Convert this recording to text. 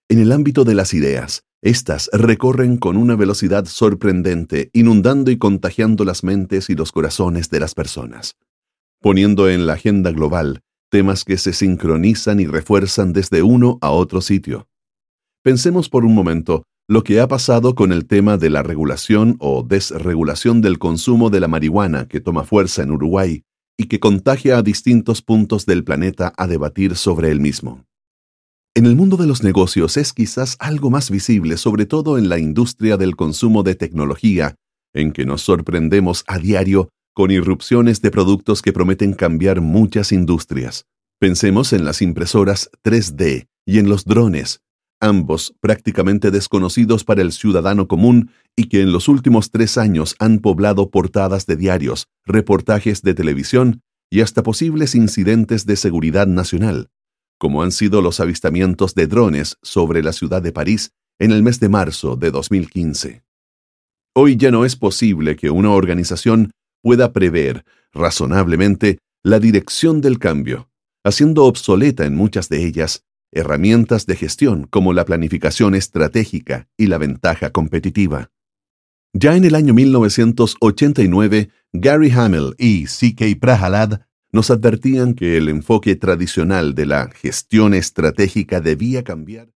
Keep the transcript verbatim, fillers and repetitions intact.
En el ámbito de las ideas, estas recorren con una velocidad sorprendente, inundando y contagiando las mentes y los corazones de las personas, poniendo en la agenda global temas que se sincronizan y refuerzan desde uno a otro sitio. Pensemos por un momento lo que ha pasado con el tema de la regulación o desregulación del consumo de la marihuana que toma fuerza en Uruguay y que contagia a distintos puntos del planeta a debatir sobre el mismo. En el mundo de los negocios es quizás algo más visible, sobre todo en la industria del consumo de tecnología, en que nos sorprendemos a diario con irrupciones de productos que prometen cambiar muchas industrias. Pensemos en las impresoras tres D y en los drones, ambos prácticamente desconocidos para el ciudadano común y que en los últimos tres años han poblado portadas de diarios, reportajes de televisión y hasta posibles incidentes de seguridad nacional, como han sido los avistamientos de drones sobre la ciudad de París en el mes de marzo de dos mil quince. Hoy ya no es posible que una organización pueda prever, razonablemente, la dirección del cambio, haciendo obsoleta en muchas de ellas herramientas de gestión como la planificación estratégica y la ventaja competitiva. Ya en el año mil novecientos ochenta y nueve, Gary Hamel y C K Prahalad nos advertían que el enfoque tradicional de la gestión estratégica debía cambiar.